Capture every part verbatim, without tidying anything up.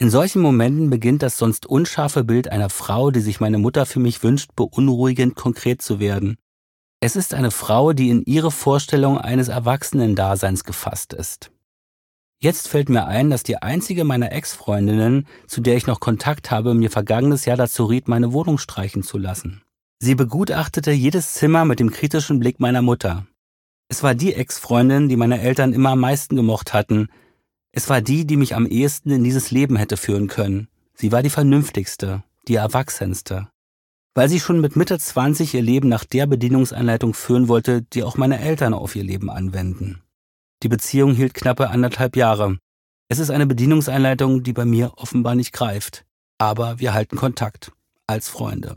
In solchen Momenten beginnt das sonst unscharfe Bild einer Frau, die sich meine Mutter für mich wünscht, beunruhigend konkret zu werden. Es ist eine Frau, die in ihre Vorstellung eines Erwachsenendaseins gefasst ist. Jetzt fällt mir ein, dass die einzige meiner Ex-Freundinnen, zu der ich noch Kontakt habe, mir vergangenes Jahr dazu riet, meine Wohnung streichen zu lassen. Sie begutachtete jedes Zimmer mit dem kritischen Blick meiner Mutter. Es war die Ex-Freundin, die meine Eltern immer am meisten gemocht hatten. Es war die, die mich am ehesten in dieses Leben hätte führen können. Sie war die vernünftigste, die erwachsenste. Weil sie schon mit Mitte zwanzig ihr Leben nach der Bedienungsanleitung führen wollte, die auch meine Eltern auf ihr Leben anwenden. Die Beziehung hielt knappe anderthalb Jahre. Es ist eine Bedienungseinleitung, die bei mir offenbar nicht greift. Aber wir halten Kontakt, als Freunde.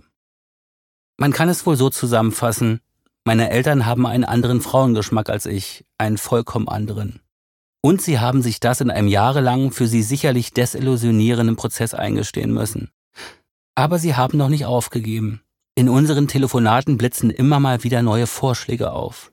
Man kann es wohl so zusammenfassen: Meine Eltern haben einen anderen Frauengeschmack als ich, einen vollkommen anderen. Und sie haben sich das in einem jahrelangen, für sie sicherlich desillusionierenden Prozess eingestehen müssen. Aber sie haben noch nicht aufgegeben. In unseren Telefonaten blitzen immer mal wieder neue Vorschläge auf.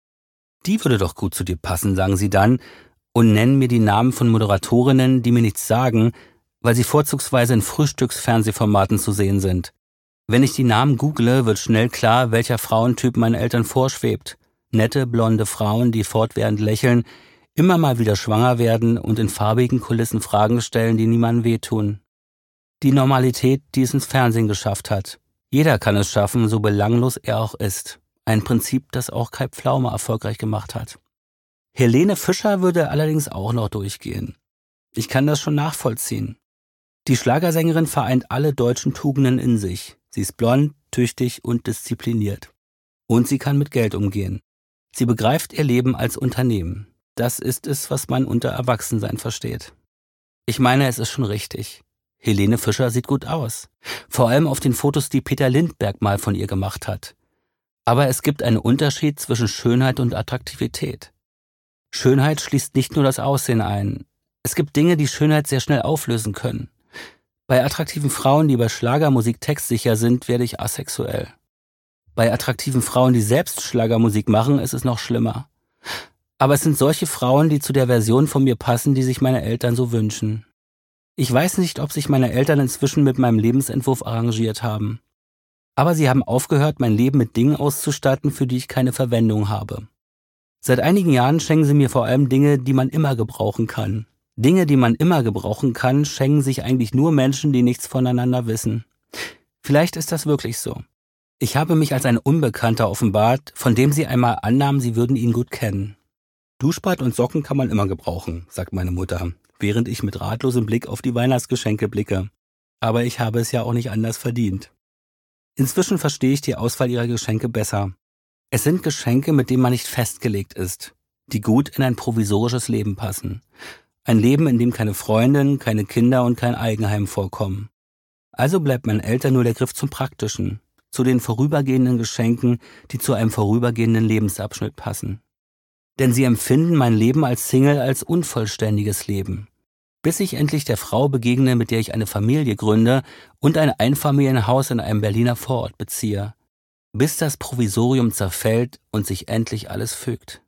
Die würde doch gut zu dir passen, sagen sie dann, und nennen mir die Namen von Moderatorinnen, die mir nichts sagen, weil sie vorzugsweise in Frühstücksfernsehformaten zu sehen sind. Wenn ich die Namen google, wird schnell klar, welcher Frauentyp meinen Eltern vorschwebt. Nette, blonde Frauen, die fortwährend lächeln, immer mal wieder schwanger werden und in farbigen Kulissen Fragen stellen, die niemandem wehtun. Die Normalität, die es ins Fernsehen geschafft hat. Jeder kann es schaffen, so belanglos er auch ist. Ein Prinzip, das auch Kai Pflaume erfolgreich gemacht hat. Helene Fischer würde allerdings auch noch durchgehen. Ich kann das schon nachvollziehen. Die Schlagersängerin vereint alle deutschen Tugenden in sich. Sie ist blond, tüchtig und diszipliniert. Und sie kann mit Geld umgehen. Sie begreift ihr Leben als Unternehmen. Das ist es, was man unter Erwachsensein versteht. Ich meine, es ist schon richtig. Helene Fischer sieht gut aus. Vor allem auf den Fotos, die Peter Lindbergh mal von ihr gemacht hat. Aber es gibt einen Unterschied zwischen Schönheit und Attraktivität. Schönheit schließt nicht nur das Aussehen ein. Es gibt Dinge, die Schönheit sehr schnell auflösen können. Bei attraktiven Frauen, die bei Schlagermusik textsicher sind, werde ich asexuell. Bei attraktiven Frauen, die selbst Schlagermusik machen, ist es noch schlimmer. Aber es sind solche Frauen, die zu der Version von mir passen, die sich meine Eltern so wünschen. Ich weiß nicht, ob sich meine Eltern inzwischen mit meinem Lebensentwurf arrangiert haben. Aber sie haben aufgehört, mein Leben mit Dingen auszustatten, für die ich keine Verwendung habe. Seit einigen Jahren schenken sie mir vor allem Dinge, die man immer gebrauchen kann. Dinge, die man immer gebrauchen kann, schenken sich eigentlich nur Menschen, die nichts voneinander wissen. Vielleicht ist das wirklich so. Ich habe mich als ein Unbekannter offenbart, von dem sie einmal annahmen, sie würden ihn gut kennen. Duschbad und Socken kann man immer gebrauchen, sagt meine Mutter, während ich mit ratlosem Blick auf die Weihnachtsgeschenke blicke. Aber ich habe es ja auch nicht anders verdient. Inzwischen verstehe ich die Auswahl ihrer Geschenke besser. Es sind Geschenke, mit denen man nicht festgelegt ist, die gut in ein provisorisches Leben passen. Ein Leben, in dem keine Freundin, keine Kinder und kein Eigenheim vorkommen. Also bleibt meinen Eltern nur der Griff zum Praktischen, zu den vorübergehenden Geschenken, die zu einem vorübergehenden Lebensabschnitt passen. Denn sie empfinden mein Leben als Single als unvollständiges Leben. Bis ich endlich der Frau begegne, mit der ich eine Familie gründe und ein Einfamilienhaus in einem Berliner Vorort beziehe. Bis das Provisorium zerfällt und sich endlich alles fügt.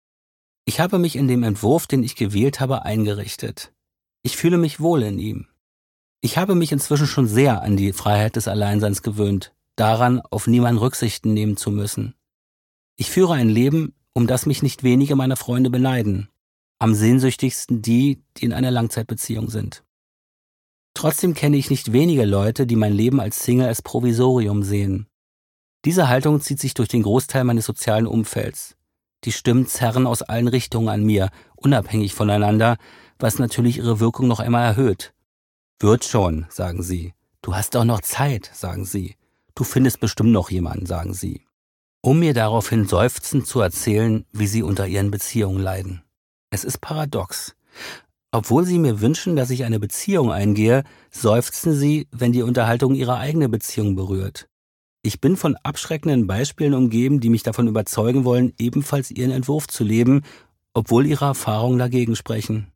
Ich habe mich in dem Entwurf, den ich gewählt habe, eingerichtet. Ich fühle mich wohl in ihm. Ich habe mich inzwischen schon sehr an die Freiheit des Alleinseins gewöhnt, daran, auf niemanden Rücksichten nehmen zu müssen. Ich führe ein Leben, um das mich nicht wenige meiner Freunde beneiden. Am sehnsüchtigsten die, die in einer Langzeitbeziehung sind. Trotzdem kenne ich nicht wenige Leute, die mein Leben als Single als Provisorium sehen. Diese Haltung zieht sich durch den Großteil meines sozialen Umfelds. Die Stimmen zerren aus allen Richtungen an mir, unabhängig voneinander, was natürlich ihre Wirkung noch einmal erhöht. Wird schon, sagen sie. Du hast doch noch Zeit, sagen sie. Du findest bestimmt noch jemanden, sagen sie. Um mir daraufhin seufzend zu erzählen, wie sie unter ihren Beziehungen leiden. Es ist paradox. Obwohl sie mir wünschen, dass ich eine Beziehung eingehe, seufzen sie, wenn die Unterhaltung ihre eigene Beziehung berührt. Ich bin von abschreckenden Beispielen umgeben, die mich davon überzeugen wollen, ebenfalls ihren Entwurf zu leben, obwohl ihre Erfahrungen dagegen sprechen.